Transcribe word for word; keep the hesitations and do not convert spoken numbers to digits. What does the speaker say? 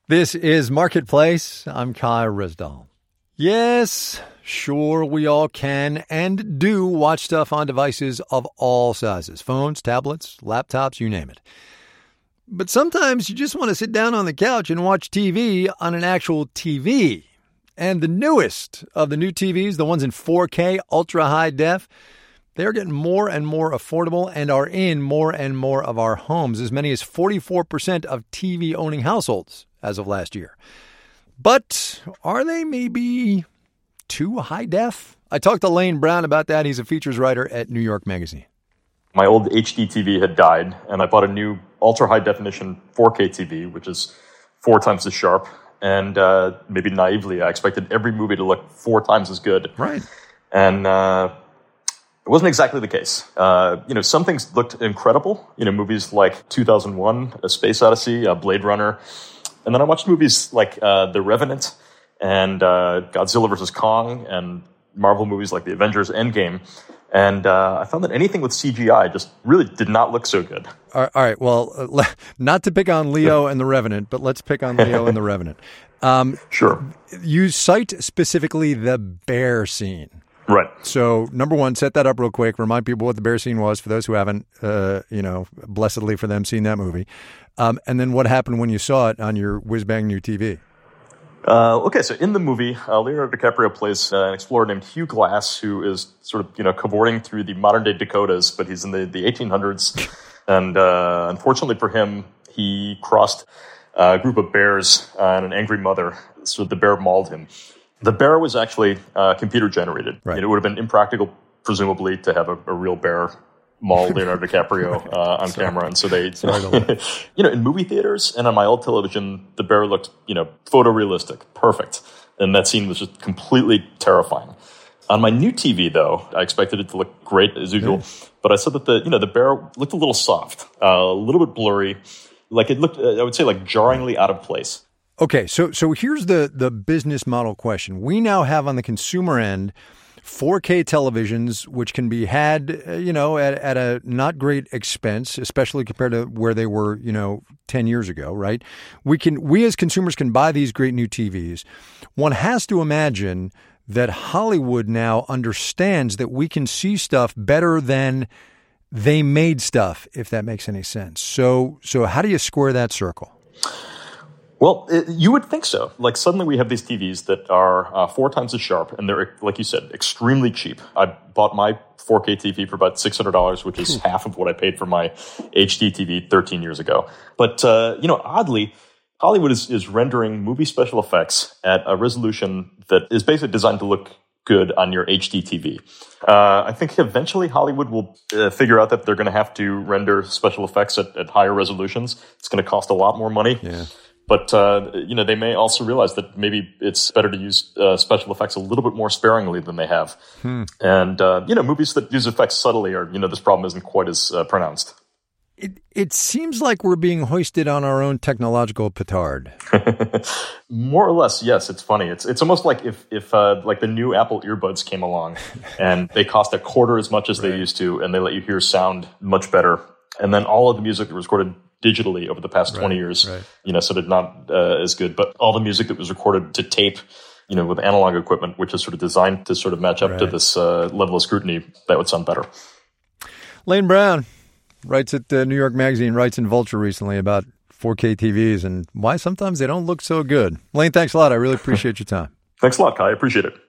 This is Marketplace. I'm Kai Ryssdal. Yes, sure, we all can and do watch stuff on devices of all sizes. Phones, tablets, laptops, you name it. But sometimes you just want to sit down on the couch and watch T V on an actual T V. And the newest of the new T Vs, the ones in four K, ultra-high def, they're getting more and more affordable and are in more and more of our homes. As many as forty-four percent of T V-owning households as of last year. But are they maybe too high def? I talked to Lane Brown about that. He's a features writer at New York Magazine. My old H D T V had died, and I bought a new ultra-high definition four K T V, which is four times as sharp. And uh, maybe naively, I expected every movie to look four times as good. Right. And uh, it wasn't exactly the case. Uh, you know, some things looked incredible. You know, movies like two thousand one, A Space Odyssey, uh, Blade Runner. And then I watched movies like uh, The Revenant and uh, Godzilla versus Kong and Marvel movies like The Avengers Endgame. And uh, I found that anything with C G I just really did not look so good. All right. Well, uh, not to pick on Leo and The Revenant, but let's pick on Leo and The Revenant. Um, sure. You cite specifically the bear scene. Right. So, number one, set that up real quick. Remind people what the bear scene was for those who haven't, uh, you know, blessedly for them, seen that movie. Um, and then what happened when you saw it on your whiz-bang new T V? Uh, okay, so in the movie, uh, Leonardo DiCaprio plays uh, an explorer named Hugh Glass, who is sort of, you know, cavorting through the modern-day Dakotas, but he's in the, the eighteen hundreds. And uh, unfortunately for him, he crossed a group of bears uh, and an angry mother, so the bear mauled him. The bear was actually uh, computer-generated. Right. It would have been impractical, presumably, to have a, a real bear maul Leonardo DiCaprio uh, on Sorry. camera. And so they, you know, in movie theaters and on my old television, the bear looked, you know, photorealistic, perfect. And that scene was just completely terrifying. On my new T V, though, I expected it to look great as usual. Yeah. But I said that the, you know, the bear looked a little soft, uh, a little bit blurry. Like it looked, I would say, like jarringly out of place. Okay, so so here's the the business model question. We now have on the consumer end four K televisions, which can be had, you know, at, at a not great expense, especially compared to where they were, you know, ten years ago, right? We can, we as consumers can buy these great new T Vs. One has to imagine that Hollywood now understands that we can see stuff better than they made stuff, if that makes any sense. So, so how do you square that circle? Well, it, you would think so. Like suddenly we have these T Vs that are uh, four times as sharp, and they're, like you said, extremely cheap. I bought my four K T V for about six hundred dollars, which is half of what I paid for my H D T V thirteen years ago. But, uh, you know, oddly, Hollywood is, is rendering movie special effects at a resolution that is basically designed to look good on your H D T V. Uh, I think eventually Hollywood will uh, figure out that they're going to have to render special effects at, at higher resolutions. It's going to cost a lot more money. Yeah. But, uh, you know, they may also realize that maybe it's better to use uh, special effects a little bit more sparingly than they have. Hmm. And, uh, you know, movies that use effects subtly are, you know, this problem isn't quite as uh, pronounced. It it seems like we're being hoisted on our own technological petard. More or less, yes. It's funny. It's it's almost like if, if uh, like the new Apple earbuds came along and they cost a quarter as much as right. they used to, and they let you hear sound much better. And then all of the music that was recorded digitally over the past right, twenty years, right. you know, sort of not uh, as good. But all the music that was recorded to tape, you know, with analog equipment, which is sort of designed to sort of match up right. to this uh, level of scrutiny, that would sound better. Lane Brown writes at uh, New York Magazine, writes in Vulture recently about four K T Vs and why sometimes they don't look so good. Lane, thanks a lot. I really appreciate your time. Thanks a lot, Kai. I appreciate it.